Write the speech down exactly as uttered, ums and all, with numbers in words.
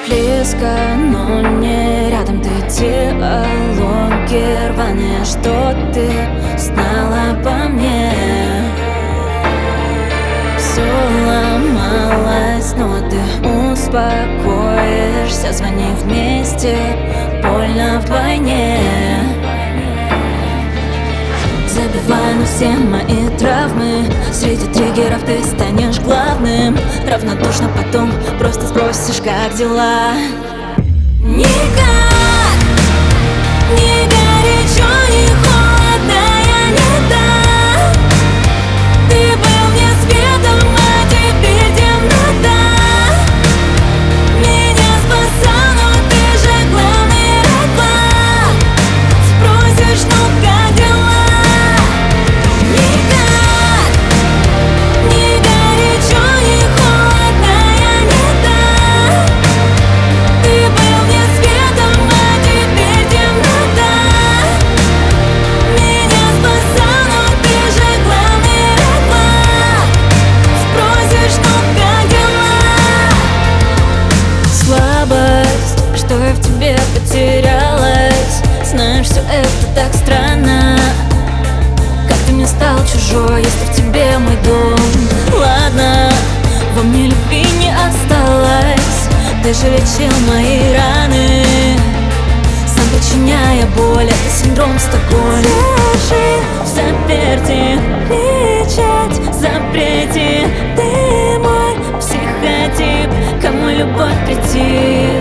близко, но не рядом. Ты диалоги рваные, что ты знала обо мне. Все ломалось, но ты успокоишься. Звони вместе, больно вдвойне. Забивай на все мои травмы. Среди триггеров ты станешь главным. Равнодушно потом просто спросишь, как дела. Никак, не горячо, не холодно, я не та. Ты был мне светом, а теперь темнота. Меня спасал, но ты же главный рыбак. Спросишь, ну как дела? Никак, не горячо, не холодно, я не та. Ты был мне светом, а теперь темнота. Меня спасал, но ты же главный рыбак. Спросишь, ну как дела? Слабость, что я в тебе потерялась. Знаешь, все это так странно. Как ты мне стал чужой, если в тебе мой дом. Ладно, во мне любви не осталось. Ты же лечил мои раны, сам причиняя боль. Это синдром Стокгольма. Держи в заперти, печать в запрете. Ты мой психотип, кому любовь прийти.